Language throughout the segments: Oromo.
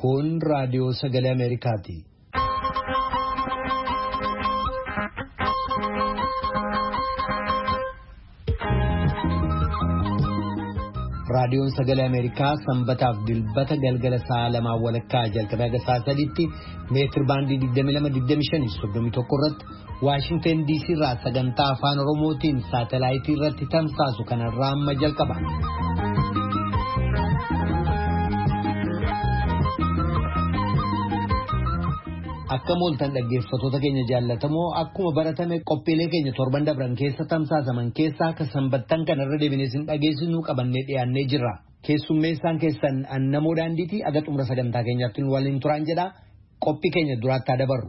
Kun raadiyoo sagalee Ameerikaati. Raadiyoon sagalee Ameerikaa sanbataaf dilbata galgala sa'a lamaa walakkaa jalqabee haga sa'a sadiitti meetir baandii 22-25-31 irratti Waashingtan DC irraa sagantaa afaan Oromootiin saatalaayitii irratti tamsaasu kanarraa amma jalqaba. Akka mooltan dhaggeeffattoota keenya jaallatamoo akkuma baratame qophiilee keenya torban dabran keessa tamsaasaman keessaa akka sanbattan kanarra deebinee isin dhageessisnu qabannee dhiyaannee jirra. Keessummeessaan keessan Annamoo Daandiitii aga xumura sagantaa keenyaatti nu waliin turaan jedha. Qophii keenya duraatti dabarru.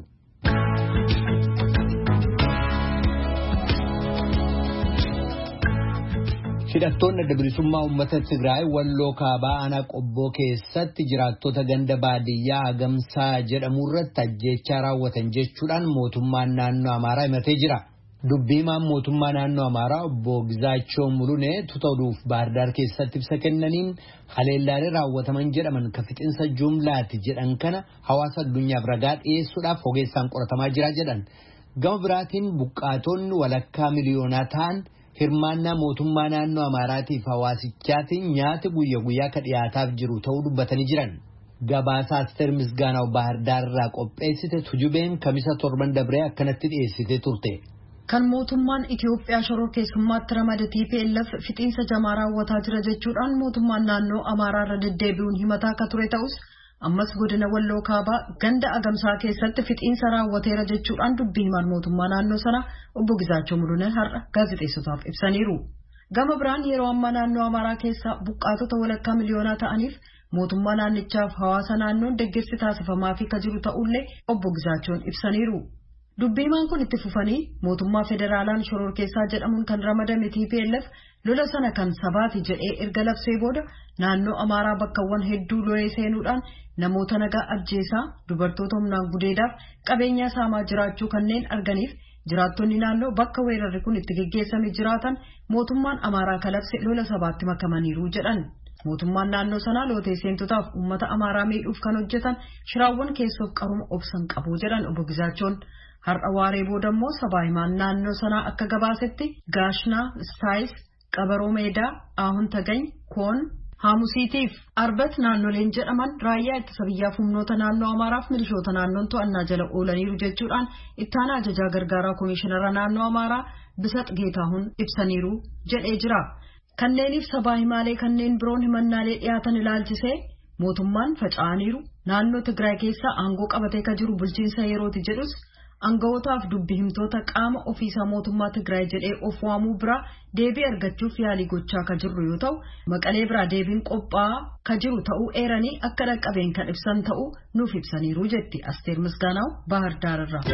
Hidhattoonni adda bilisummaa uummata Tigraay walloo kaabaa aanaa qobboo keessatti jiraattota ganda baadiyyaa Agamsaa jedhamu irratti ajjeechaa raawwatan jechuudhaan mootummaan naannoo Amaaraa himatee jira. Dubbiimaan mootummaa naannoo Amaaraa obbo Gizaachoo Mulunee tuta'uuf Baahirdaar keessatti ibsa kennaniin haleellaalee raawwataman jedhaman ka fixinsa jumlaati jedhan kana hawaasa addunyaaf ragaa dhiyeessuudhaaf ogeessaan qoratamaa jira jedhan. Gama biraatiin buqqaatonni walakkaa miliyoonaa ta'an hirmaannaa mootummaa naannoo Amaaraatiif hawaasichaatiin nyaata guyyaa ka dhiyaataaf jiru ta'uu dubbatanii jiran. Gabaasa Asteer Misgaanaw Baahirdaar irraa qopheessite Tujubeen kamisa torban dabree akkanatti dhiyeessitee turte. Kan mootummaan Itiyoophiyaa shororkeessummaatti ramade TPLF fixiinsa jamaa raawwataa jira jechuudhaan mootummaan naannoo Amaaraa irra deddeebi'uun himataa akka ture ta'us ammas godina walloo kaabaa ganda Agamsaa keessatti fixiinsa raawwateera jechuudhaan dubbii himaan mootummaa naannoo sana obbo Gizaachoo Mulunee har'a gaazexeessotaaf ibsaniiru. Gama biraan yeroo ammaa naannoo Amaaraa keessa buqqaatota walakkaa miliyoonaa ta'aniif mootummaa naannichaaf hawaasa naannoon deeggarsi taasifamaa fi jiru ta'ullee obbo Gizaachoon ibsaniiru. Dubbii himaan kun itti fufanii mootummaa federaalaan shororkeessaa jedhamuun kan ramadame TPLF lola sana kan sabaati jedhee erga labsee booda naannoo Amaaraa bakkawwan hedduu lo'ee seenuudhaan namoota nagaa ajjeesaa dubartoota humnaan gudeedaaf qabeenyaa saamaa jiraachuu kanneen arganiif jiraattonni naannoo bakka weerarri kun itti geggeessame jiraatan mootummaan Amaaraa kalabse lola sabaatti makamaniiru jedhan. Mootummaan naannoo sanaa lootee seentotaaf uummata Amaaraa miidhuuf kan hojjetan shiraawwan keessoof qaruma obsan qabu jedhan obbo Gizaachoon. Har'a waaree booda immoo sabaa himaan naannoo sanaa akka gabaasetti Gaashnaa, Istaayis, Qabaroo Meedaa, Aahun Tagany, Koon, Haamusiitiif Arbat naannoleen jedhaman raayyaa ittisa biyyaaf humnoota naannoo Amaaraaf milishoota naannoon to'annaa jala oolaniiru jechuudhaan ittaanaa ajajaa gargaaraa komishinara naannoo Amaaraa Bisat Geetaahun ibsaniiru jedhee jira. Kanneeniif sabaa himaalee kanneen biroon himannaalee dhiyaatan ilaalchisee mootummaan faca'aniiru naannoo Tigraay keessa aangoo qabatee ka jiru bulchiinsa yerooti jedhus Anga'ootaaf dubbi himtoota qaama ofiisaa mootummaa Tigraay jedhee of waamuu bira deebii argachuuf yaalii gochaa ka jirru yoo ta'u Maqalee bira deebiin qophaa'aa ka jiru ta'uu eeranii akka dhaqqabeen kan ibsan ta'uu nuuf ibsaniiru jetti Asteer Misgaanaw Baahirdaar irraa.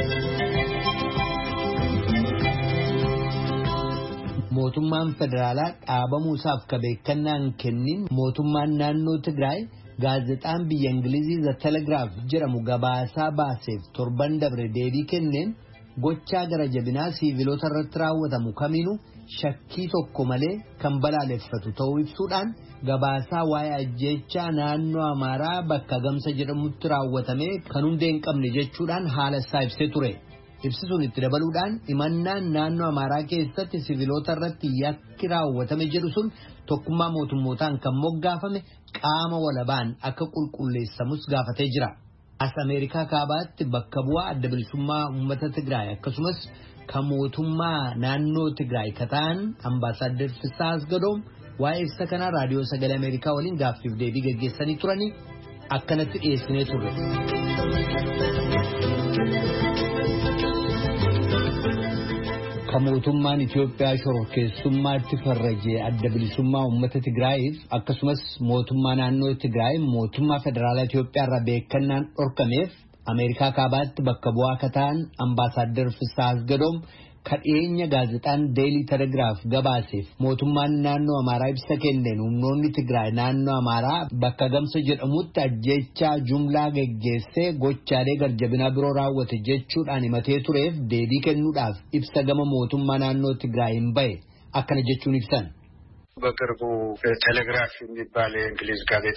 Mootummaan federaalaa dhaabamuusaaf ka beekannaan kennin mootummaan naannoo Tigraay gaazexaan biyya Ingilizii The Telegraph jedhamu gabaasaa baaseef torban dabre deebii kenneen gochaa gara jabinaa siiviloota irratti raawwatamu kamiinuu shakkii tokko malee kan balaaleffatu ta'uu ibsuudhaan gabaasaa waa'ee ajjeechaa naannoo Amaaraa bakka Agamsa jedhamutti raawwatame kan hundee hin qabne jechuudhaan haala isaa ibsee ture. Ibsisuun itti dabaluudhaan imannaan naannoo Amaaraa keessatti siiviloota irratti yakki raawwatame jedhu sun tokkummaa mootummootaan kan moggaafame qaama walabaan akka qulqulleessamus gaafatee jira. As Ameerikaa kaabaatti bakka bu'aa adda bilisummaa uummata Tigraay akkasumas kan mootummaa naannoo Tigraay ka ta'an Ambaasaadder Fisaa Asgadoom waa'ee ibsa kanaa raadiyoo sagalee Ameerikaa waliin gaaffiif deebii gaggeessanii turanii akkanatti dhiyeessinee turre. Kan mootummaan Itiyoophiyaa shororkeessummaatti farrajee adda bilisummaa uummata Tigraayiif akkasumas mootummaa naannoo Tigraay mootummaa federaalaa Itiyoophiyaa irraa beekannaan dhorkameef Ameerikaa kaabaatti bakka bu'aa ka ta'an Ambaasaadder Fisaa Asgadoom kadhiyeenya gaazexaan Deelii Telegiraaf gabaaseef mootummaan naannoo Amaaraa ibsa kenneen humnoonni Tigraay naannoo Amaaraa bakka Agamsa jedhamutti ajjeechaa jumlaa geggeessee gochaalee garjabinaa biroo raawwate jechuudhaan himatee tureef deebii kennuudhaaf ibsa gama mootummaa naannoo Tigraay hin bahe akkana jechuun ibsan. በቅርቡ ቴሌግራፍ የሚባል የእንግሊዝ ጋዜጣ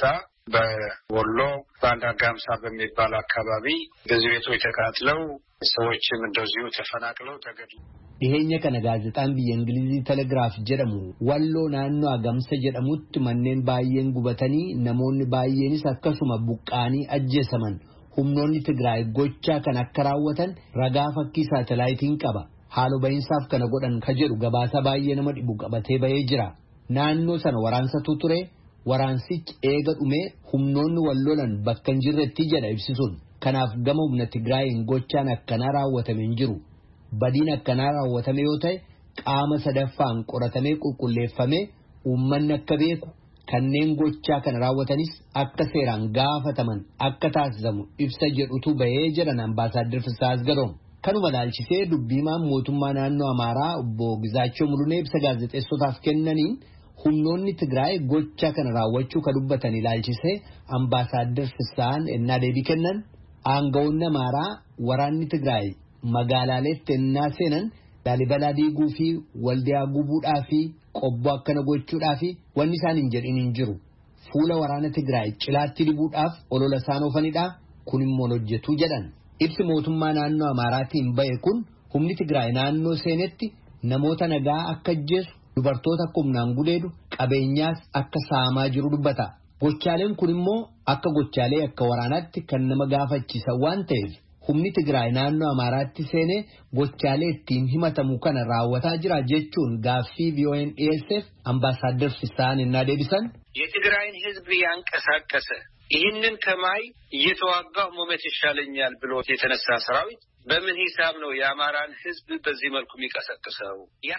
በወሎ ባንዳ ጋምሳ በሚባል አካባቢ ብዙ ቤቶች ተቃጥለው ሰዎችም እንደዚሁ ተፈናቅለው ተገድለው dhiheenya kana gaazexaan biyya Ingilizii Telegraaf jedhamu walloo naannoo Agamsa jedhamutti manneen baay'een gubatanii namoonni baay'eenis akkasuma buqqaanii ajjeesaman humnoonni Tigraay gochaa kan akka raawwatan ragaa fakkii saatalaayitiin qaba haaloo bahinsaaf kana godhan ka jedhu gabaasa baay'ee nama dhibu qabatee bahee jira naannoo sana waraansatu ture waraansichi eega dhumee humnoonni wallolan bakka hin jirretti jedha ibsisuun kanaaf gama humna Tigraayin gochaan akkanaa raawwatame hin jiru. Badiin akkanaa raawwatame yoo ta'e qaama sadaffaan qoratamee qulqulleeffamee uummanni akka beeku kanneen gochaa kana raawwatanis akka seeraan gaafataman akka taasisamu ibsa jedhutu bahee jedhan ambaasaadder Fisaas Gadoom. Kanuma ilaalchisee dubbiimaan mootummaa naannoo Amaaraa obbo Gizaachoo Mulunee ibsa gaazexeessotaaf kennaniin humnoonni Tigraay gochaa kana raawwachuu ka dubbatan ilaalchisee ambaasaadder Fisaan ennaa deebii kennan aangawoonni Amaaraa waraanni Tigraay magaalaaleetti ennaa seenan Laalibalaa diiguu fi waldiyaa gubuudhaa fi qobboo akkana gochuudhaa fi wanni isaan hin jedhin hin jiru. Fuula waraana Tigraay cilaatti dibuudhaaf olola isaan oofanidha. Kun immoo hojjetu jedhan. Ibsi mootummaa naannoo Amaaraatiin bahe kun humni Tigraay naannoo seenetti namoota nagaa akka ajjeesu dubartoota akka humnaan gudeedu qabeenyaas akka saamaa jiru dubbata. Gochaaleen kun immoo akka gochaalee akka waraanaatti kan nama gaafachiisan waan ta'eef humni Tigraay naannoo Amaaraatti seenee gochaalee ittiin himatamu kana raawwataa jira jechuun gaaffii VON ESF ambaaሳደር ፍስሐን እና ዴቢሰን የትግራይን ህዝብ ያንቀሳቀሰ ይህንን ከማይ እየተዋጋው ሞመት ይሻለኛል ብሎ የተነሳ ሰራዊት በምን ሂሳብ ነው የአማራን ህዝብ በዚህ መልኩ የሚቀሰቅሰው?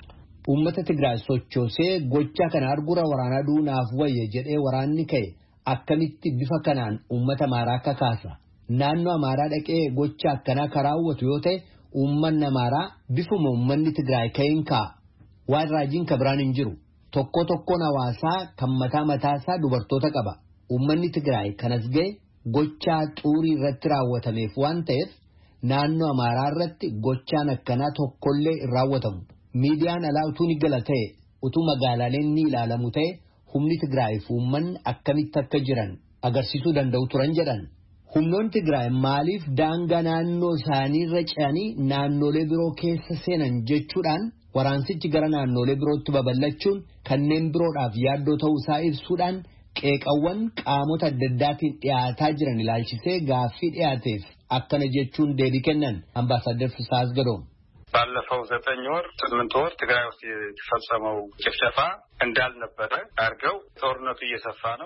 ኡመተ ትግራይ ሶቾሴ ጎቻ ከና አርጉራ ወራና ዱናፍ ወየ ጀዴ ወራኒ ከይ አከሚቲ ቢፈከናን ኡመተ ማራካ ካሳ naannoo Amaaraa dhaqee gocha akkanaa karaawwatu yoo ta'e uummanni Amaaraa bifuma uummanni Tigraay ka'een ka'a. Waan raajiin kabiraan hin jiru. Tokkoon hawaasaa kan mataasaa dubartoota qaba. Uummanni Tigraay kanas ga'e gochaa xuurii irratti raawwatameef waan ta'eef naannoo Amaaraa irratti gochaan akkanaa tokkollee hin raawwatamu. Miidiyaan alaa utuu ni gala ta'e utuu magaalaaleen ni ilaalamu ta'e humni Tigraay fi uummanni akkamitti akka jiran agarsiisuu danda'u turan jedhan. Humnoonni Tigraay maaliif daangaa naannoo isaanii irra ce'anii naannolee biroo keessa seenan jechuudhaan waraansichi gara naannolee birootti babal'achuun kanneen biroodhaaf yaaddoo ta'uu isaa ibsuudhaan qeeqawwan qaamota adda addaatiin dhiyaataa jiran ilaalchisee gaaffii dhiyaateef akkana jechuun deebii kennan ambaasaadder Fisaas Gadoom. ባለፈው 9 ወር 8 ወር ትግራይ ውስጥ የተፈጸመው ጭፍጨፋ እንዳልነበረ አርገው ጦርነቱ እየሰፋ ነው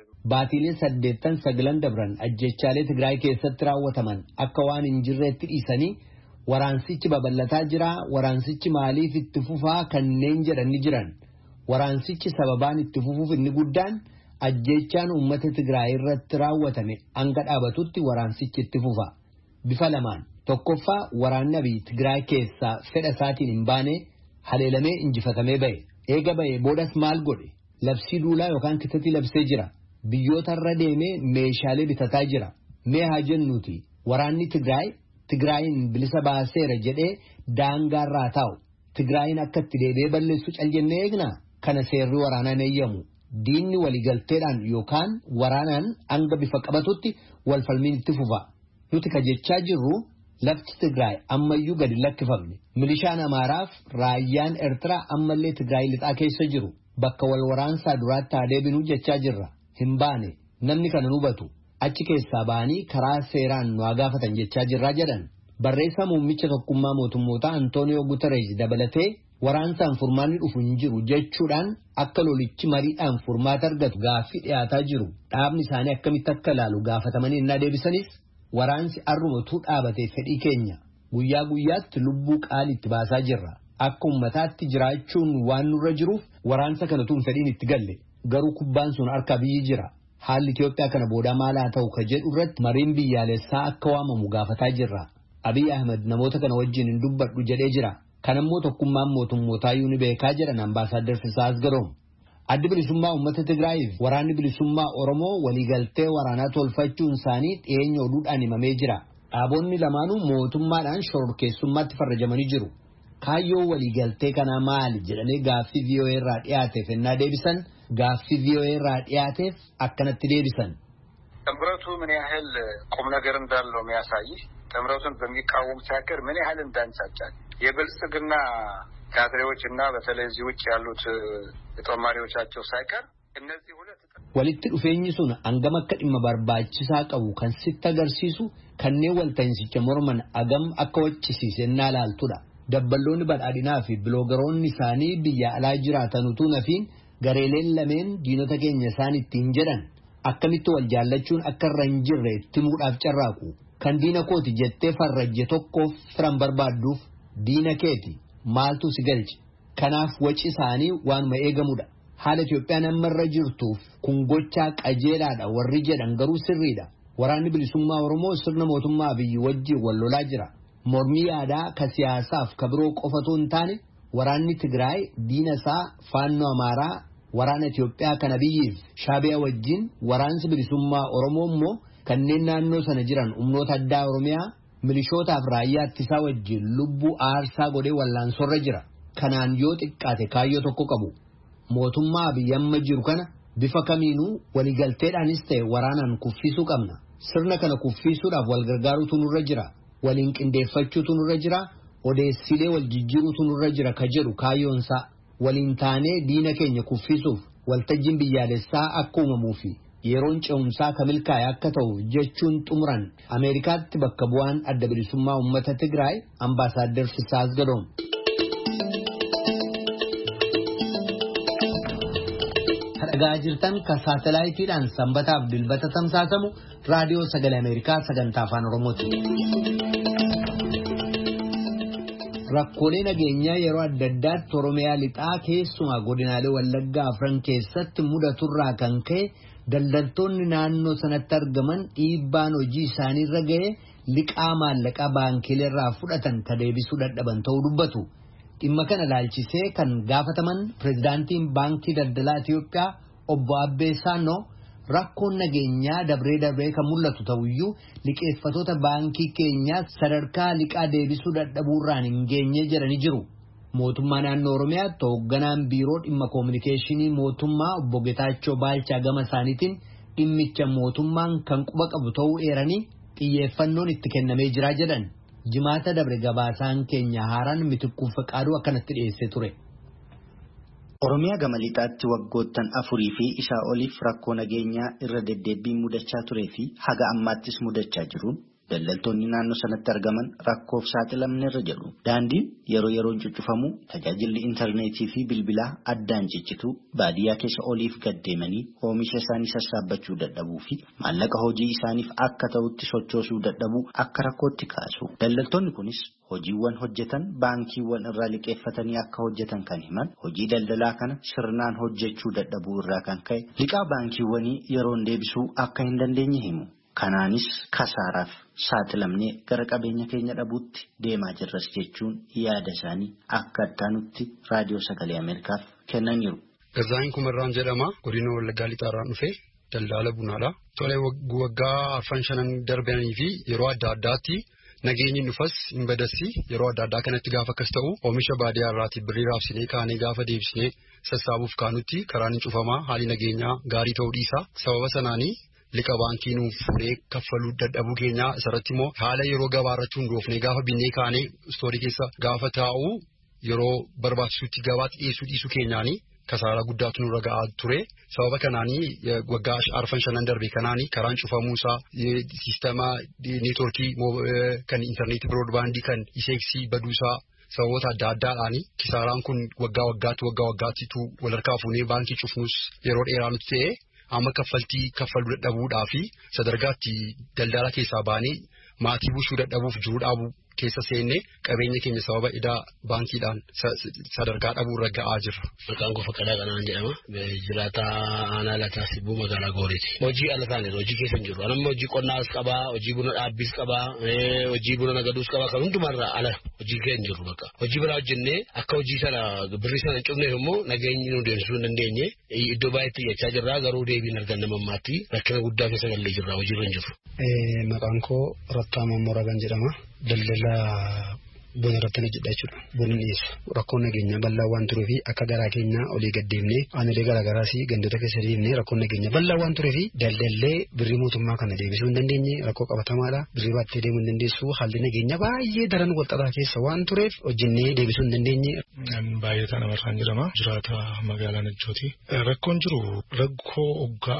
ባቲሌ ሰደተን ሰግለን ደብረን አጀቻሌ ትግራይ ከሰት raawwataman akka waan injirreetti dhiisanii waraansichi babal'ataa jira waraansichi maaliif itti fufaa kanneen jedhanii jiran waraansichi sababaan itti fufuuf inni guddaan ajjechaan uummata Tigraay irratti raawwatame hanga dhaabatutti waraansichi itti fufa bifa lamaan tokkoffaa waraanni Abiy Tigraay keessaa fedha isaatiin hin baane haleelamee injifatamee bahe eega bahe boodas maal godhe labsii duulaa yookaan kitatti labsee jira biyyoota irra deemee meeshaalee bitataa jira mee haa jennuuti waraanni Tigraayin bilisa baaseera jedhee daangaarraa taa'u Tigraayin akka itti deebi'ee balleessu caljennee eegna kana seerri waraanaan eeyyamu diinni waligalteedhaan yookaan waraanaan hanga bifa qabatutti walfalmiin itti fufa nuti kajechaa jirru lafti Tigraay ammayyuu gadi lakkifamne milishaan Amaaraaf raayyaan Eertiraa ammallee Tigraay lixaa keessa jiru bakka wal waraansaa duraatti adeebinu jechaa jirra hin baane namni kana hubatu achi keessaa baanii karaa seeraan nu gaafatan jechaa jirraa jedhan barreessaa muummicha tokkummaa mootummootaa Antooniyoo Guterees dabalatee waraansaan furmaanni dhufu hin jiru jechuudhaan akka lolichi mariidhaan furmaata argatu gaaffii dhiyaataa jiru dhaabni isaanii akkamitti akka ilaalu gaafatamanii innaa deebisanis waraansi arrumatu dhaabatee fedhii keenya guyyaa guyyaatti lubbuu qaalitti baasaa jirra akka ummataatti jiraachuun waan nurra jiruuf waraansa kanatuun fedhiin itti galle garuu kubbaan sun harka biyyi jira haalli Itoophiyaa kana booda maal haa ta'u ka jedhu irratti mariin biyyaalessaa akka waamamu gaafataa jirra Abiy Ahmed namoota kana wajjin hin dubbadhu jedhee jira kanammoo tokkummaan mootummootaa ni beekaa jedhan ambaasaadder Fisaas Gadoom. Addi bilisummaa uummata Tigraayiif waraanni bilisummaa Oromoo waliigaltee waraanaa tolfachuun isaanii dhiyeenya oduudhaan himamee jira. Dhaabonni lamaanuu mootummaadhaan shororkeessummaatti farrajamanii jiru. Kaayyoo waliigaltee kanaa maali jedhamee gaaffii VOA irraa dhiyaateef ennaa deebisan gaaffii VOA irraa dhiyaateef akkanatti deebisan. ጥምረቱ ምን ያህል ቁም ነገር እንዳለው የሚያሳይ ጥምረቱን በሚቃወም ሳይቀር ምን ያህል እንዳንሳጫል የብልጽግና ካድሬዎችና በተለይ እዚህ ውጭ ያሉት ተማሪዎቻቸው ሳይቀር እነዚህ ሁለት walitti dhufeenyi sun hangam akka dhimma barbaachisaa qabu kan sitti agarsiisu kanneen walta'insicha morman agam akka waccisiisennaa laaltudha. Dabballoonni badhaadhinaa fi biloogaroonni isaanii biyya alaa jiraatan utuu nafiin gareeleen lameen diinota keenya isaan ittiin jedhan akkamitti wal jaallachuun akka irra hin jirre itti muudhaaf carraaqu. Kan diina kooti jettee farrajje tokkoof firan barbaadduuf diina keeti maaltu si galche. Kanaaf waci isaanii waanuma eegamudha. Haala Itoophiyaan amma irra jirtuuf kun gochaa qajeelaadha warri jedhan garuu sirriidha. Waraanni bilisummaa Oromoo sirna mootummaa biyyi wajjin wal lolaa jira. Mormii yaadaa ka siyaasaaf ka biroo qofatu hin taane waraanni Tigraay diina isaa faannoo Amaaraa waraana Itoophiyaa kana biyyiif Shaabiyaa wajjin waraansi bilisummaa Oromoo immoo kanneen naannoo sana jiran humnoota addaa Oromiyaa milishootaaf raayyaa ittisaa wajjin lubbuu aarsaa godhee wallaansorra jira. Kanaan yoo xiqqaate kaayyoo tokko qabu. Mootummaa biyyamma jiru kana bifa kamiinuu waligalteedhaanis ta'e waraanaan kuffisuu qabna. Sirna kana kuffisuudhaaf wal gargaaruutu nurra jira. Waliin qindeeffachuutu nurra jira. Odeessilee wal jijjiiruutu nurra jira ka jedhu kaayyoonsaa. Waliin taanee diina keenya kuffisuuf waltajjiin biyyaalessaa akka uumamuu fi yeroon ce'umsaa ka milkaa'e akka ta'u jechuun xumuran Ameerikaatti bakka bu'aan adda bilisummaa uummata Tigraay Ambaasaadder Fisaas Gadoom. Dhagaa jirtan ka saatalaayitiidhaan sanbataaf dilbata tamsaasamu raadiyoo sagalee Ameerikaa sagantaa afaan Oromooti. Rakkoolee nageenyaa yeroo adda addaatti Oromiyaa lixaa keessumaa godinaalee Wallaggaa afran keessatti mudaturraa kan ka'e daldaltoonni naannoo sanatti argaman dhiibbaan hojii isaaniirra ga'e liqaa maallaqaa baankiileerraa fudhatan ka deebisuu dadhaban ta'uu dubbatu. Dhimma kana laalchisee kan gaafataman pirezidaantiin baankii daldalaa Itiyoophiyaa obbo Abbee Saannoo rakkoon nageenyaa dabree kan mul'atu ta'uyyuu liqeeffatoota baankii keenyaa sadarkaa liqaa deebisuu dadhabuurraan hin geenye jedhanii jiru. Mootummaa naannoo Oromiyaatti hoogganaan biiroo dhimma koominikeeshinii mootummaa obbo Getaachoo Baalchaa gama isaaniitiin dhimmicha mootummaan kan quba qabu ta'uu eeranii xiyyeeffannoon itti kennamee jira jedhan. Jimaata dabre gabaasaan keenya haaraan Mitikkuu Faqaaduu akkanatti dhiyeessee ture. Oromiyaa gama lixaatti waggoottan 4 fi isaa oliif rakkoo nageenyaa irra deddeebiin mudachaa turee fi haga ammaattis mudachaa jiruun daldaltoonni naannoo sanatti argaman rakkoof saaxilamneerra jedhu. Daandiin yeroo yeroon cuccufamu tajaajilli intarneetii fi bilbilaa addaan ciccitu baadiyyaa keessa oliif gaddeemanii oomisha isaanii sassaabbachuu dadhabuu fi maallaqa hojii isaaniif akka ta'utti sochoosuu dadhabuu akka rakkootti kaasu. Daldaltoonni kunis hojiiwwan hojjetan baankiiwwan irraa liqeeffatanii akka hojjetan kan himan hojii daldalaa kana sirnaan hojjechuu dadhabuu irraa kan ka'e liqaa baankiiwwanii yeroon deebisuu akka hin dandeenye himu. Kanaanis kasaaraaf saaxilamnee gara qabeenya keenya dhabuutti deemaa jirras jechuun yaada isaanii akka attaanutti raadiyoo sagalee Ameerikaaf kennaniiru. Gazaan kumarraan jedhama godina Wallaggaa lixaarraan dhufe daldala bunaadha. Tolee waggaa 5 darbanii fi yeroo adda addaatti nageenyi dhufas hin badassi yeroo adda addaa kanatti gaafa akkas ta'u oomisha baadiyyaa irraati birrii raabsinee kaanee gaafa deebisnee sassaabuuf kaanutti karaan cufamaa haalli nageenyaa gaarii ta'uu dhiisa. Sababa sanaanii liqa baankii nuuf furee kaffaluu dadhabuu keenya isarratti immoo haala yeroo gabaarratti hundoofnee gaafa binnee kaanee istoorii keessa gaafa taa'u yeroo barbaachisutti gabaatti dhiisuu keenyaanii kasaaraa guddaatu nurra ga'aa ture. Sababa kanaanii waggaa 5 darbe kanaanii karaan cufamuusaa siistama neetworkii kan intarneetii biroodbaandii kan iseeksii baduusaa sababoota adda addaadhaanii kisaaraan kun waggaa waggaattitu walharkaa fuunee baankii cufnus yeroo dheeraa nutti ta'e. Amma kaffaluu dadhabuudhaa fi sadarkaatti daldala keessaa baanee maatii buusuu dadhabuuf jiruu dhaabuu keessa seennee qabeenya keenya sababa idaa baankiidhaan sadarkaa dhabuu irra ga'aa jirra. Maqaan koo Faqqadaa Qanaan jedhama. Jiraataa aanaa Lataa Sibbuu magaalaa Gooreeti. Hojii ala taanedha. Hojii keessa hin jiru. Anammoo hojii qonnaas qabaa, hojii buna dhaabbiis qabaa, hojii buna nagaduus qabaa kan hundumarraa ala hojii keessa hin jiru bakka. Hojii biraa hojjennee akka hojii sana birrii sana hin cufneef immoo nageenyi nu deemsisuu hin dandeenye iddoo baay'eetti iyyachaa jirra garuu deebiin arganna mammaatti rakkina guddaa keessa gallee jirra hojii irra hin jiru. Maqaan koo Rattaa Mammoraa kan jedhama. Daldala bona irratti hojjedha jechuudha. Bonni dhiyeessu rakkoon nageenya bal'aa waan tureef akka garaa keenya olii gaddeemnee aanolee garaagaraas gandoota keessa deemnee rakkoon nageenya bal'aa waan tureef daldallee birrii mootummaa kana deebisuu hin dandeenye rakkoo qabatamaadha. Birrii baattee deemuu hin dandeessu haalli nageenya baay'ee daran walxaxaa keessa waan tureef hojjennee deebisuu hin dandeenye. Baay'ee kana marraan jedhama jiraata magaalaa Najjooti. Rakkoon jiru rakkoo waggaa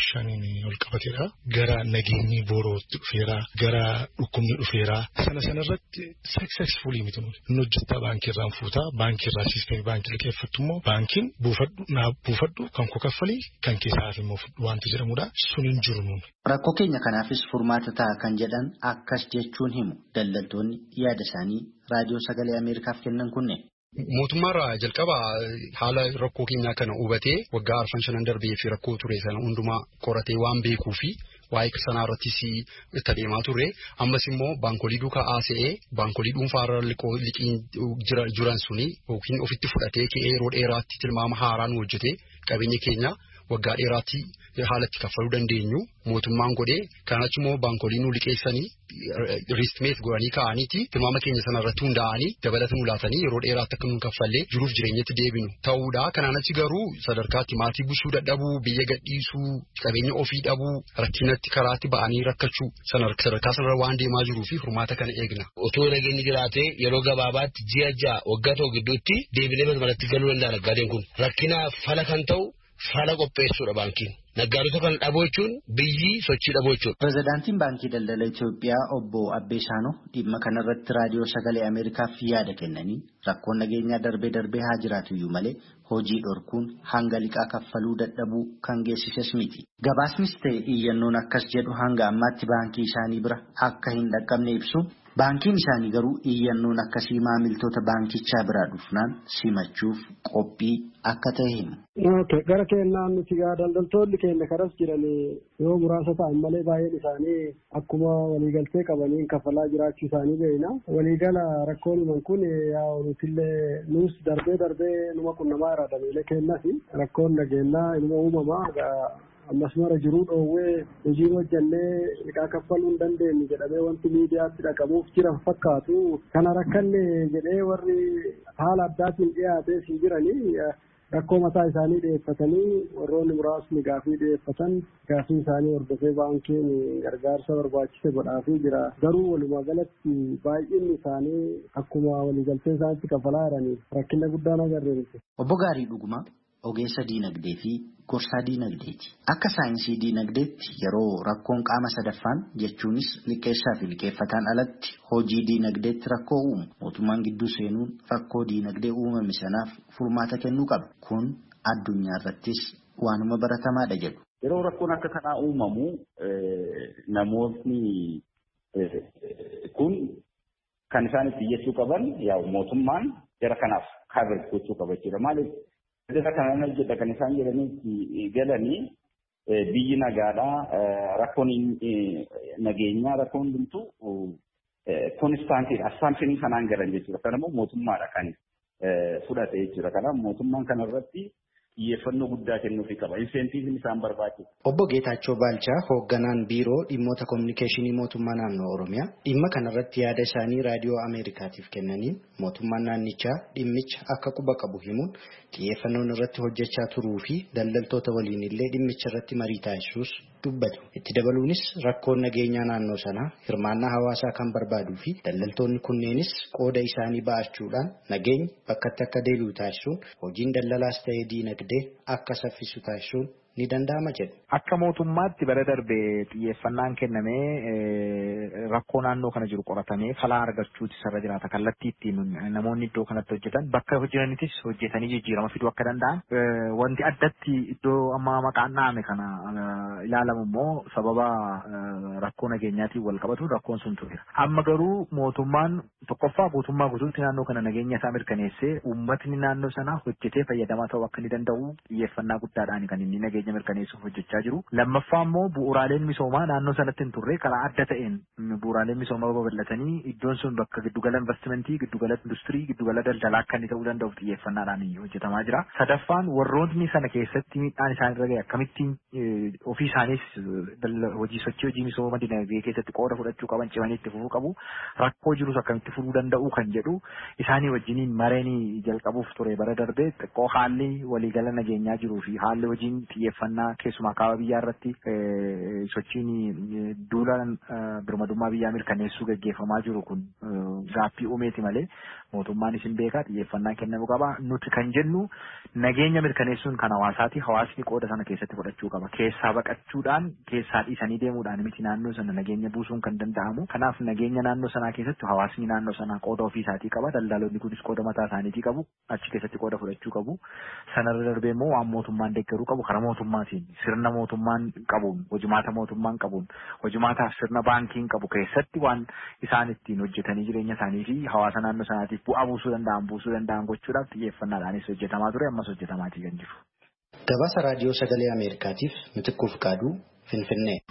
4-5 ol qabateedha. Gara nageenyi boorootti dhufeera gara dhukkubni dhufeera sanarratti successfully miti nu hojjettaa baankii irraan fuutaa baankii irraa siisteemii baankii liqeeffattu immoo baankiin buufadhu kan koo kaffalii kan keessaaf immoo wanti jedhamudha sun hin jiru nuun. Rakkoo keenya kanaafis furmaata ta'a kan jedhan akkas jechuun himu daldaltoonni yaada isaanii raadiyoo sagalee Ameerikaaf kennan kunneen. Mootummaarraa jalqaba haala rakkoo keenyaa kana hubatee waggaa 5 darbee fi rakkoo ture sana hundumaa qoratee waan beekuu fi waa'ee sanaa irrattis itti adeemaa turre ammas immoo baankolii duukaa haasa'ee baankolii dhuunfaarra liqiin jiran suni yookiin ofitti fudhatee ka'ee yeroo dheeraatti tilmaama haaraan hojjetee qabeenya keenya waggaa dheeraatti haalatti kaffaluu dandeenyu mootummaan godhee kanaachi immoo baankolii nu liqeessanii riistmeet godhanii ka'aniiti tilmaama keenya sanarratti hundaa'anii dabalata nu laatanii yeroo dheeraatti akka nu kaffallee jiruuf jireenyatti deebinu ta'uudha. Kanaanachi garuu sadarkaatti maatii busuu dadhabuu biyya gadhiisuu qabeenya ofii dhabuu rakkinatti karaatti ba'anii rakkachuu sadarkaa sanarra waan deemaa jiruu fi furmaata kana eegna. Otoo nageenyi jiraatee yeroo gabaabaatti ji'a ja'a waggaa tokko gidduutti deebilee malatti galuu danda'a naggaadeen kun rakkinaaf fala kan ta'u fala qopheessuudha baankiin. Naggaadota kan dhaboo jechuun biyyi sochii dhaboo jechuudha. Pirezidaantiin Baankii Daldala Itoophiyaa obbo Abbee Shaanoo dhimma kanarratti raadiyoo sagalee Ameerikaaf yaada kennanii rakkoon nageenyaa darbee haa jiraatuyyuu malee hojii dhorkuun hanga liqaa kaffaluu dadhabuu kan geessises miti. Gabaasnis ta'e iyyannoon akkas jedhu hanga ammaatti baankii isaanii bira akka hin dhaqqabne ibsu. Baankiin isaanii garuu iyyannoon akkasii maamiltoota baankichaa biraa dhufnaan simachuuf qophii akka ta'e himu. Gara keenyaan nuti daldaltoonni keenya karas jiran yoo muraasa ta'an malee baay'een isaanii akkuma waliigaltee qabaniin kaffalaa jiraachuu isaanii beekna. Waliigala rakkoon himan kun nutillee nus darbee numa qunnamaa irraa dameelee kennas rakkoon nageenyaa inuma uumamaa ammas mara jiruu dhoowwee hojii hojjannee liqaa kaffaluu hin dandeenye jedhamee wanti miidiyaatti dhaqamuuf jiran fakkaatu kana rakkanne jedhee warri haala addaatiin dhiyaatee si jiranii rakkoo mataa isaanii dhiyeeffatanii warroonni muraasni gaafii dhiyeeffatan gaafii isaanii hordofee baankiin gargaarsa barbaachise godhaafii jira garuu walumaa galatti baay'inni isaanii akkuma waliigaltee isaanitti kaffalaa jiranii rakkina guddaan agarreerti. Obbo Gaarii Dhugumaa ogeessa diinagdee fi gorsaa diinagdeeti. Akka saayinsii diinagdeetti yeroo rakkoon qaama sadaffaan jechuunis liqeessaa fi liqeeffataan alatti hojii diinagdeetti rakkoo uumu mootummaan gidduu seenuun rakkoo diinagdee uumame sanaaf furmaata kennuu qaba. Kun addunyaa irrattis waanuma baratamaadha jedhu. Yeroo rakkoon akka kanaa uumamu namoonni kun kan isaan itti iyyachuu qaban mootummaan jara kanaaf kaabir gochuu qaba jechuudha. Maaliif Sadarkaa kanaan jedha kan isaan jedhanii galanii biyyi nagaadhaa rakkoon nageenyaa rakkoon hundumtuu koonistaantiidha. Assaamshinii kanaan galan jechuudha. Kanammoo mootummaadha kan fudhate jechuudha. Kanaaf mootummaan kanarratti xiyyeeffannoo guddaa kennuufii qaba. Inseentiivni isaan barbaachisa. Obbo Geetaachoo Baalchaa hoogganaan biiroo dhimmoota kominikeeshinii mootummaa naannoo Oromiyaa dhimma kanarratti yaada isaanii raadiyoo Ameerikaatiif kennaniin mootummaan naannichaa dhimmicha akka quba qabu himuun xiyyeeffannoon irratti hojjechaa turuu fi daldaltoota waliin illee dhimmicha irratti marii taasisuus dubbatu. Itti dabaluunis rakkoon nageenyaa naannoo sanaa hirmaannaa hawaasaa kan barbaaduu fi daldaltoonni kunneenis qooda isaanii ba'achuudhaan nageenyi bakkatti akka deebi'u taasisuun hojiin daldalaas ta'ee diinagdee akka saffisu taasisuun ni danda'ama jedhu. Akka mootummaatti bara darbee xiyyeeffannaan kennamee rakkoo naannoo kana jiru qoratamee falaa argachuuti sarara jiraata kallattii ittiin namoonni iddoo kanatti hojjetan bakka hojjetanittis hojjetanii jijjiirama fiduu akka danda'an wanti addatti iddoo amma maqaan dhaame kana ilaalamu immoo sababa rakkoo nageenyaatiin wal qabatu rakkoon sun ture. Amma garuu mootummaan tokkoffaa guutummaa guutuutti naannoo kana nageenya isaa mirkaneessee uummatni naannoo sanaa hojjetee fayyadamaa ta'uu akka inni danda'u xiyyeeffannaa guddaadhaan kan inni nageenya nageenya mirkaneessuuf hojjechaa jiru. Lammaffaa immoo bu'uuraaleen misoomaa naannoo sanatti hin turre karaa adda ta'een bu'uuraaleen misoomaa babal'atanii iddoon sun bakka giddugala investimentii, giddugala industirii, giddugala daldalaa akka inni ta'uu danda'uuf xiyyeeffannaadhaan hojjetamaa jira. Sadaffaan warroonni sana keessatti miidhaan isaan irra gahe akkamittiin ofii isaaniis hojii misooma dinagdee keessatti qooda fudhachuu qaban cimanii itti fufuu qabu. Rakkoo jirus akkamitti furuu danda'u kan jedhu isaanii wajjiniin mareenii jalqabuuf ture bara darbee xiqqoo haalli waliigala nageenyaa jiruu fi haalli hojiin xiyyeeffannaa keessumaa kaaba biyyaa irratti sochiin duula birmadummaa biyyaa mirkaneessuu gaggeeffamaa jiru kun gaaffii uumeeti malee mootummaan isin beekaa xiyyeeffannaa kennamuu qaba. Nuti kan jennu nageenya mirkaneessuun kan hawaasaati. Hawaasni qooda sana keessatti fudhachuu qaba. Keessaa baqachuudhaan keessaa dhiisanii deemuudhaan miti naannoo sana nageenya buusuun kan danda'amu. Kanaaf nageenya naannoo sanaa keessatti hawaasni naannoo sanaa qooda ofii isaatii qaba. Daldaltoonni kunis qooda mataa isaaniitii qabu. Achi keessatti qooda fudhachuu qabu. Sanarra darbee immoo waan mootummaan deeggaruu qabu karaa mootummaatiin sirna mootummaan qabuun hojimaata mootummaan qabuun hojimaataaf sirna baankiin qabu keessatti waan isaan ittiin hojjetanii jireenya isaanii fi hawaasa naannoo sanaatiif bu'aa buusuu danda'an gochuudhaaf xiyyeeffannaadhaanis hojjetamaa ture ammas hojjetamaatii kan jiru. Gabaasa raadiyoo sagalee Ameerikaatiif Mitikkuu Fiqaaduu Finfinnee.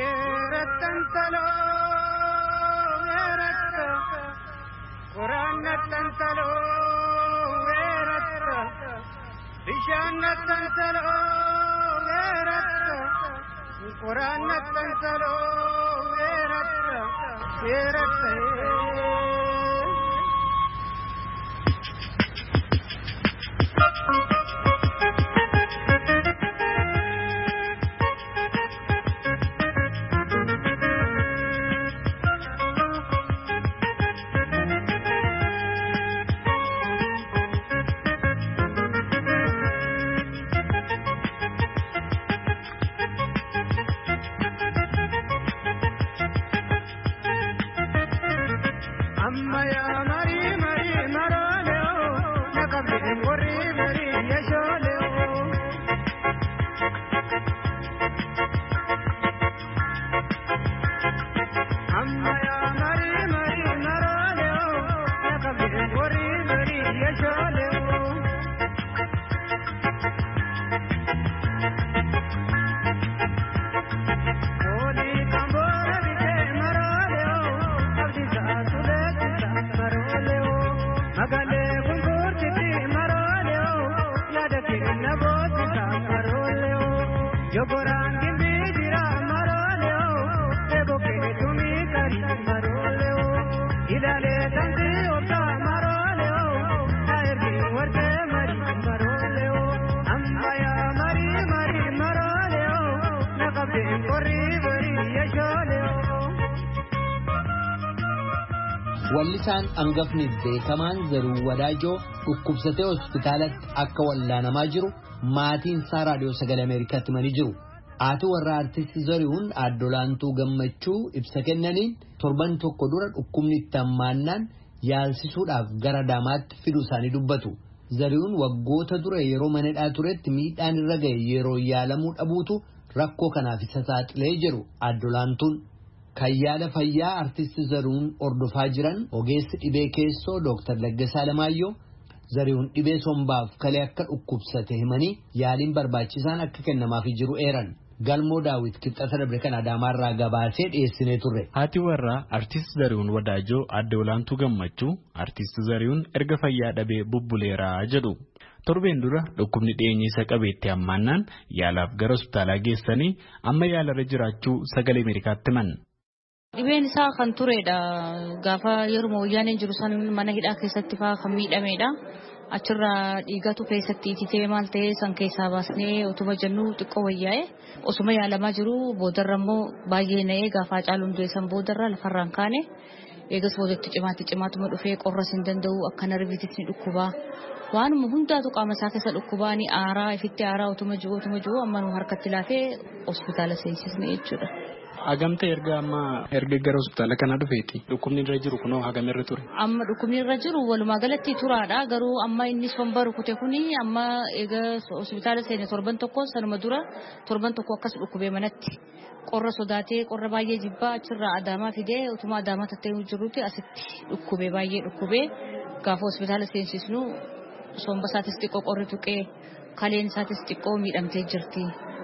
Wallisaan hangafni beekamaan Zaruu Wadaajoo dhukkubsatee hospitaalatti akka wallaanamaa jiru maatiin isaa raadiyoo sagalee Ameerikaatti himanii jiru. Haati warra artisti Zarihuun Addolaantuu Gammachuu ibsa kennaniin torban tokko dura dhukkubni itti hammaannaan yaalsisuudhaaf gara Adaamaatti fiduu isaanii dubbatu. Zarihuun waggoota dura yeroo manadhaa turetti miidhaan irra ga'e yeroo yaalamuu dhabuutu rakkoo kanaaf isa saaxilee jedhu Addolaantuun. Kayyaala fayyaa artisti Zarihuun ordofaa jiran ogeessi dhibee keessoo Dr. Laggasaa Alamaayyoo Zarihuun dhibee sombaaf kalee akka dhukkubsate himanii yaaliin barbaachisaan akka kennamaaf jiru eeran. Galmoo Daawit Kibxata Dabre kan Adaamaarraa gabaasee dhiyeessinee turre. Haati warraa artisti Zarihuun Wadaajoo Addolaantuu Gammachuu artisti Zarihuun erga fayyaa dhabee bubbuleeraa jedhu. Torbeen dura dhukkubni dhiyeenyi isa qabeetti hammaannaan yaalaaf gara hospitaalaa geessanii amma yaalarra jiraachuu sagalee Ameerikaatti himan. Dhibeen isaa kan turedha. Gaafa yeroo wayyaaneen jiru san mana hidhaa keessatti faa kan miidhamedha. Achirraa dhiigatu keessatti ititee maal ta'ee san keessaa baasnee utuma jennu xiqqoo wayyaa'e. Osuma yaalamaa jiru boodarra immoo baay'ee na'ee gaafa caaluun deessan boodarra lafarraan kaane. Eegas boodatti cimaatuma dhufee qorras hin danda'u akka narviitis ni dhukkubaa. Waanuma hundaatu qaama isaa keessa dhukkubaa ni aaraa ifitti aaraa utuma jiru amma nu harkatti laafee hospitaala seensisne jechuudha. Hagamte erga gara hospitaala kana dhufeeti. Dhukkubni irra jiru kunoo hagamirra ture. Amma dhukkubni irra jiru walumaa galatti turaadha. Garuu amma inni somba rukute kuni amma eega hospitaala seene torban tokko sanuma dura torban tokko akkas dhukkubee manatti. Qorra sodaatee qorra baay'ee jibbaa achirraa Adaamaa fidee utuma Adaamaa tattee jirutti asitti dhukkubee baay'ee dhukkubee gaafa hospitaala seensisnu somba isaatis xiqqoo qorri tuqee kaleen isaatis xiqqoo miidhamtee jirti.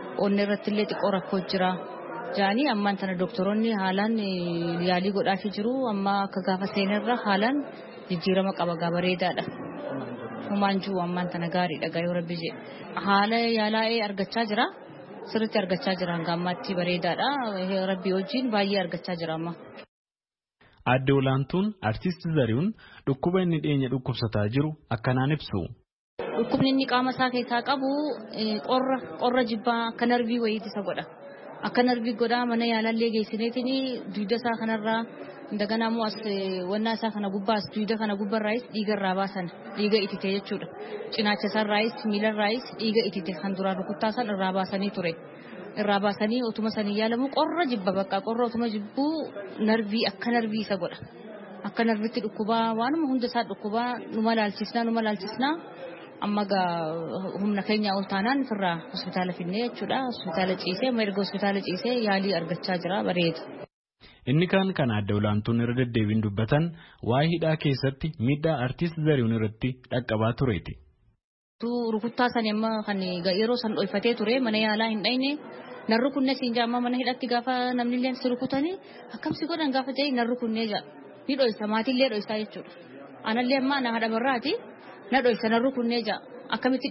onnee irratti illee xiqqoo rakkoo jira. Jaanii ammaan tana doktoroonni haalaan yaalii godhaafii jiru. Amma akka gaafa seenerra haalaan jijjiirama qaba bareedaadha. Humaanjuu ammaan tana gaariidha yoo rabbi jedhe. Haala yaalaa'ee argachaa jira. Sirriitti argachaa jira hanga ammaatti bareedaadha. Rabbi wajjin baay'ee argachaa jira amma. Aadde Olaantuun artiist Zarihuun dhukkuba inni dhiyeenya dhukkubsataa jiru akkanaan ibsu. Dhukkubni inni qaama isaa keessaa qabu qorra jibbaa akka narvii wayiiti isa godha. Akka narvii godhaa mana yaalallee geessineetiin duuda isaa kanarraa indagana immoo as wannaa isaa kana gubbaas duuda kana gubbarraayis dhiiga irraa baasan dhiiga itite jechuudha. Cinaacha isaarraayis miilarraayis dhiiga itite kan duraan rukuttaa san irraa baasanii ture. Irraa baasanii otuma sanii yaalamu qorra jibba bakka qorra otuma jibbuu narvii akka narvii isa godha. Akka narviitti dhukkubaa waanuma hunda isaa dhukkubaa numa laalchisnaa. Amma humna keenya ol taanaan firraa hospitaala finnee jechuudha. Hospitaala ciisee amma erga hospitaala ciisee yaalii argachaa jira bareeda. Inni kan Aadde Olaantuun irra deddeebiin dubbatan waa'ee hidhaa keessatti miidhaa artiist Zarihuun irratti dhaqqabaa tureeti. Rukuttaa sani amma kan yeroo san dhoyfatee ture mana yaalaa hin dhayne narru kunne siin jaamma mana hidhatti gaafa namni illee si rukutanii akkamsi godhan gaafa jedhee narru kunne jaa ni dhoysa maatillee dhoysaa jechuudha. Anallee amma na haadha barraati. Na dhoysa narru kunne jaa akkamitti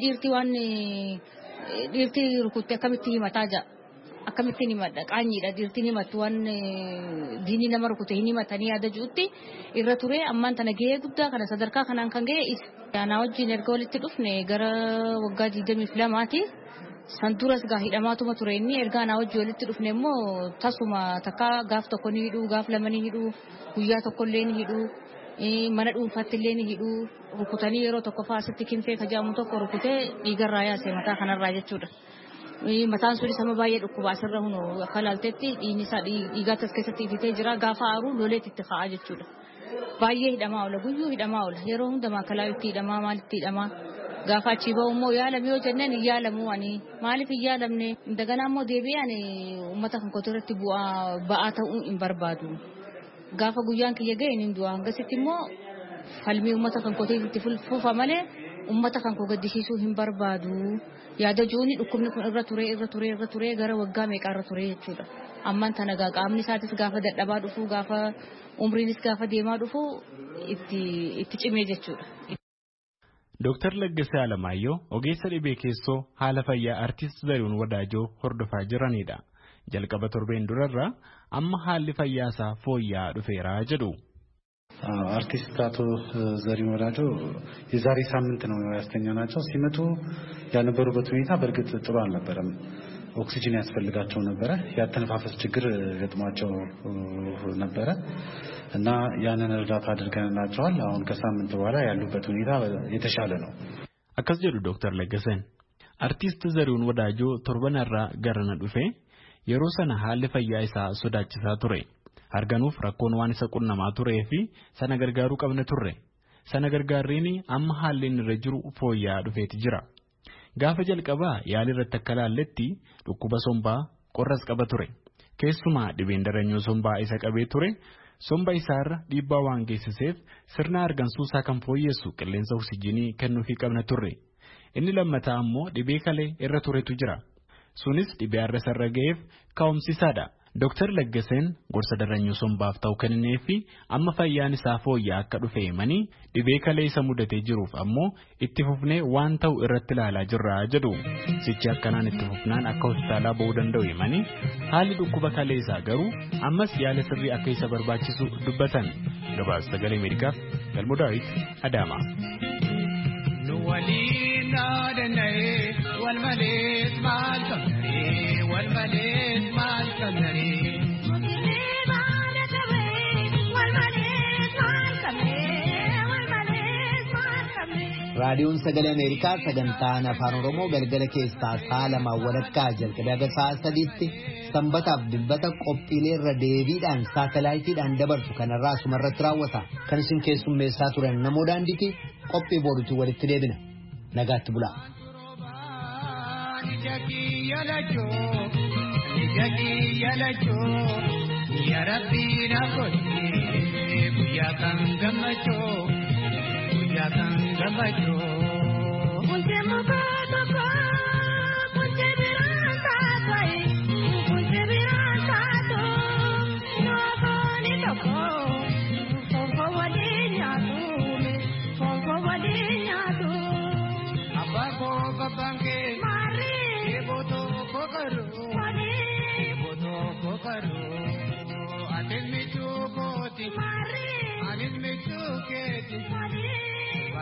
dhiirti rukutte akkamitti himataa jaa akkamitti himadha qaanyiidha dhiirti himattu waan diinii nama rukute hin himatanii yaada jirutti irra ture ammaan tana gahee guddaa kana sadarkaa kanaan kan gahe ana wajjin erga walitti dhufne gara waggaa 22ti san duras gaa hidhamaatuma ture inni erga ana wajjin walitti dhufne immoo tasuma takka gaaf tokko ni hidhuu gaaf lama ni hidhuu guyyaa tokko illee ni hidhuu mana dhuunfaatti illee ni hidhuu rukutanii yeroo tokko faasitti kinfee kajaamu tokko rukutee dhiigarraa yaase mataa kanarraa jechuudha. Mataan sunis sama baay'ee dhukkubaa asirra hunu akka laaltetti dhiigni isaa dhiigaatti as keessatti ifitee jira gaafa aaruu loleetti itti ka'aa jechuudha. Baay'ee hidhamaa oola guyyuu hidhamaa oola yeroo hundumaa kalaayitti hidhamaa maalitti hidhamaa gaafa achii bahu immoo yaalamee yoo jennaan hin yaalamu ani maaliif hin yaalamne daganaa immoo deebi'an uummata kan kootu irratti ba'aa ta'uu hin barbaadu. Gaafa guyyaan kiyya ga'e hin du'a hangasitti immoo falmii uummata kan kootu itti fufa malee uummata kan koo gaddisiisuu hin barbaadu. Yaada juuni dhukkubni kun irra ture gara waggaa meeqaa irra ture jechuudha. Ammaan tana qaamni isaatis gaafa dadhabaa dhufu gaafa umriinis gaafa deemaa dhufu itti cimee jechuudha. Dooktar Laggasee Alamaayyoo ogeessa dhibee keessoo haala fayyaa artiist Zarihuun Wadaajoo hordofaa jiranidha. Jalqaba torbeen durarraa amma haalli fayyaa isaa fooyya'aa dhufeera jedhu. አርቲስት አቶ ዘሪሁን ወዳጆ የዛሬ ሳምንት ነው ያስተኛናቸው። ሲመጡ ያነበሩበት ሁኔታ በእርግጥ ጥሩ አልነበረም። ኦክሲጅን ያስፈልጋቸው ነበረ። ያተነፋፈስ ችግር ገጥሟቸው ነበረ እና ያንን እርዳታ አድርገንላቸዋል። አሁን ከሳምንት በኋላ ያሉበት ሁኔታ የተሻለ ነው። አከስ ጀዱ ዶክተር ለገሰን አርቲስት ዘሪሁን ወዳጆ ቶርበናራ ገረነ ዱፌ የሮሰና ሀል ፈያ ኢሳ ሶዳችሳ ቱሬ arganuuf rakkoon waan isa qunnamaa turee fi sana gargaaruu qabna turre sana gargaarriin amma haalli irra jiru fooyya'aa dhufeeti jira. Gaafa jalqabaa yaali irratti akka laalletti dhukkuba sombaa qorras qaba ture. Keessumaa dhibeen daranyoo sombaa isa qabee ture. Somba isaarra dhiibbaa waan geessiseef sirna argansuusaa kan fooyyessu qilleensa oksijinii kennuufii qabna turre. Inni lammataa ammoo dhibee kalee irra turetu jira. Sunis dhibee arra sarra ga'eef ka'umsiisaadha. Dooktar Laggaseen gorsa daranyoo sombaaf ta'u kennee fi amma fayyaan isaa fooyya'aa akka dhufe himanii dhibee kalee isa mudatee jiruuf ammoo itti fufnee waan ta'u irratti ilaalaa jirra jedhu. Sichi akkanaan itti fufnaan akka hospitaalaa ba'uu danda'u himanii haalli dhukkuba kalee isaa garuu ammas yaala sirrii akka isa barbaachisu dubbatan. Gabaasa Sagalee Ameerikaaf Galmoo Daawit Adaamaa. raadiyoon Sagalee Ameerikaa sagantaan afaan Oromoo galgala keessaa saalamaa walakkaa jalqabee aga sa'a sadiitti sanbataaf dilbata qophiilee irra deebiidhaan saatalaayitiidhaan dabarsu kanarraa asumarratti raawwata. Kan isin keessummeessaa turan namoo daandiiti qophii boruutti walitti deebina. Nagaatti bulaa. Ya Rabbi na koti buya kan gamacho. Ya kan gamacho. Unte mo ba